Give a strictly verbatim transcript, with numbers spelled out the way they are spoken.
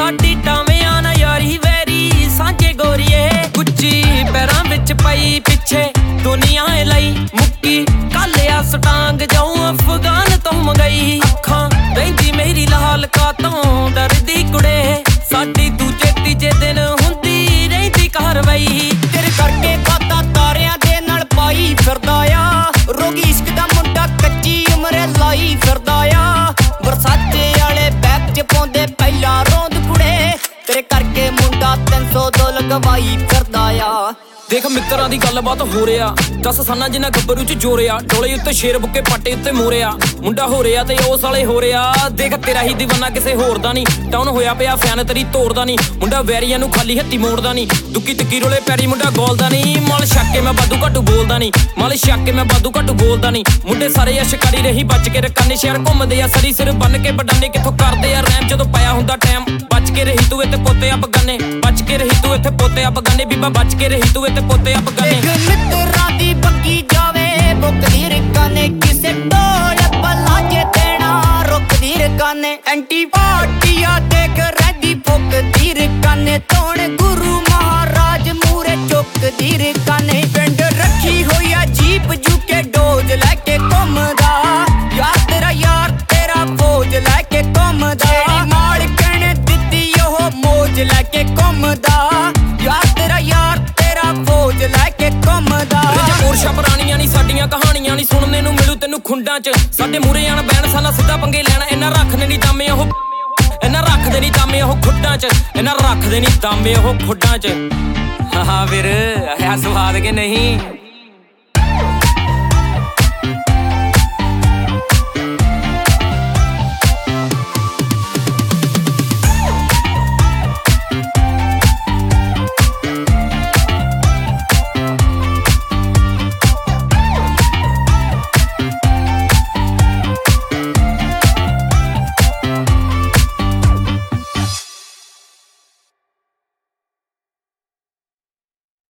ਸਾਡੀ ਟਾਵਿਆਂ ਨਾ ਯਾਰੀ ਵੈਰੀ ਸਾਂਝੇ ਗੋਰੀਏ ਗੁੱਚੀ ਪੈਰਾਂ ਵਿੱਚ ਪਈ ਪਿੱਛੇ ਦੁਨੀਆ ਲਈ ਮੁੱਕੀ ਕਾਲਿਆ ਸਟਾਂਗ ਜਾਉ ਅਫਗਾਨ ਤੋਂ ਮੰਗਾਈ ਅੱਖਾਂ ਰਹਿੰਦੀ ਮੇਰੀ ਲਾਲ ਕਾ ਤੋਂ ਡਰਦੀ ਕੁੜੇ ਸਾਡੀ ਦੂਜੇ ਤੀਜੇ ਦਿਨ ਹੁੰਦੀ ਰਹਿੰਦੀ ਕਾਰਵਾਈ ਤੇਰੇ ਕਰਕੇ ਖਾਤਾ ਤਾਰਿਆਂ ਦੇ ਨਾਲ ਪਾਈ ਫਿਰਦਾ ਆ ਰੋਗੀ ਇਸ਼ਕ ਦਾ ਮੁੰਡਾ ਕੱਚੀ ਉਮਰੇ ਲਾਈ ਫਿਰਦਾ ਆ ਬਰਸਾਤੇ ਵਾਲੇ ਬੈਗ ਚ ਪਾਉਂਦੇ ਪਹਿਲਾਂ ਰੋਂਦ ਕੁੜੇ ਤੇਰੇ ਕਰਕੇ ਮੁੰਡਾ ਤਿੰਨ ਸੌ ਦੋ ਲਗਵਾਈ ਫਿਰਦਾ ਆ ਦੇਖ ਮਿੱਤਰਾਂ ਦੀ ਗੱਲਬਾਤ ਹੋ ਰਿਆ ਦਸ ਸਾਲਾਂ ਜਿੰਨਾ ਗੱਭਰੂ ਚ ਜੋਰਿਆ ਡੋਲੇ ਉੱਤੇ ਸ਼ੇਰ ਬੁੱਕੇ ਪਾਟੇ ਉੱਤੇ ਮੋਰਿਆ ਮੁੰਡਾ ਹੋ ਰਿਆ ਤੇ ਉਸ ਵਾਲੇ ਹੋ ਰਿਆ ਦੇਖ ਤੇਰਾ ਹੀ ਦੀਵਾਨਾ ਕਿਸੇ ਹੋਰ ਦਾ ਨਹੀਂ ਟਾਊਨ ਹੋਇਆ ਪਿਆ ਫੈਨ ਤੇਰੀ ਤੋੜਦਾ ਨਹੀਂ ਮੁੰਡਾ ਵੈਰੀਆਂ ਨੂੰ ਖਾਲੀ ਹੱਥੀ ਮੋੜਦਾ ਨਹੀਂ ਦੁੱਕੀ ਟਿੱਕੀ ਰੋਲੇ ਪੈਰੀ ਮੁੰਡਾ ਗੋਲਦਾ ਨਹੀਂ ਮਾਲ ਛੱਕ ਕੇ ਮੈਂ ਬਾਦੂ ਘੱਟੂ ਬੋਲਦਾ ਨਹੀਂ ਮਾਲ ਛੱਕ ਕੇ ਮੈਂ ਬਾਦੂ ਘੱਟੂ ਬੋਲਦਾ ਨਹੀਂ ਮੁੰਡੇ ਸਾਰੇ ਅਸ਼ਕਾਰੀ ਰਹੀ ਬਚ ਕੇ ਰਕਾਨੇ ਸ਼ਹਿਰ ਘੁੰਮਦੇ ਆ ਸਰੀ ਸਿਰ ਬੰਨ ਕੇ ਬਡਾਨੇ ਕਿੱਥੋਂ ਕਰਦੇ ਆ ਰੈਮ ਜਦੋਂ ਪਾਇਆ ਹੁੰਦਾ ਟਾਈਮ ਬਚ ਕੇ ਰਹੀ ਤੂੰ ਇੱਥੇ ਪੋਤੇ ਆ ਬਗਾਨੇ ਬਚ ਕੇ ਰਹੀ ਤੂੰ ਇੱਥੇ ਪੋਤੇ ਆ ਬਗਾਨੇ ਬੀਬਾ ਬਚ ਕੇ ਰਹੀ ਤੂੰ ਇੱਥੇ ਪੋਤੇ ਇੱਕ ਮਿੱਤਰਾਂ ਦੀ ਬੱਗੀ ਜਾਵੇ ਮੁੱਕਦੀ ਰਕਾਨੇ ਕਿਸੇ ਢੋਲ ਪਲਾਜੇ ਦੇਣਾ ਰੁਕਦੀ ਰਕਾਨੇ ਐਂਟੀ ਪਾਰਟੀਆਂ ਦੇਖ ਰਹਿੰਦੀ ਫੁੱਕਦੀ ਰਕਾਨੇ ਤੋਣ ਗੁਰੂ ਮਹਾਰਾਜ ਮੂਰੇ ਚੁੱਕਦੀ ਰਕਾਨੇ ਪਿੰਡ ਰੱਖੀ ਹੋਈ ਆ ਜੀਪ ਜੂਕੇ ਡੋਜ ਲੈ ਕੇ ਘੁੰਮਦਾ ਯਾਰ ਤੇਰਾ ਯਾਰ ਤੇਰਾ ਫੌਜ ਲੈ ਕੇ ਘੁੰਮਦਾ ਮਾਲਕ ਨੇ ਦਿੱਤੀ ਉਹ ਮੌਜ ਲੈ ਕੇ ਘੁੰਮਦਾ ਯਾਰ ਤੇਰਾ ਯਾਰ ਫੌਜ ਲੈ ਕੇ ਘੁੰਮਦਾ ਪੋਰਸ਼ਾ ਪੁਰਾਣੀਆਂ ਨਹੀਂ ਸਾਡੀਆਂ ਕਹਾਣੀਆਂ ਨਹੀਂ ਸੁਣਨੇ ਨੂੰ ਮਿਲੂ ਤੈਨੂੰ ਖੁੰਡਾਂ ਚ ਸਾਡੇ ਮੂਰੇ ਆਣ ਬੈਣ ਸਾਲਾ ਸਿੱਧਾ ਪੰਗੇ ਲੈਣਾ ਇਹਨਾਂ ਰੱਖਦੇ ਨਹੀਂ ਦਾਮੇ ਉਹ ਇਹਨਾਂ ਰੱਖਦੇ ਨਹੀਂ ਦਾਮੇ ਉਹ ਖੁੱਡਾਂ ਚ ਇਹਨਾਂ ਰੱਖਦੇ ਨਹੀਂ ਦਾਮੇ ਉਹ ਖੁੱਡਾਂ ਚ ਹਾਂ ਹਾਂ ਵੀਰ ਹੈ ਸਵਾਦ ਕਿ ਨਹੀਂ।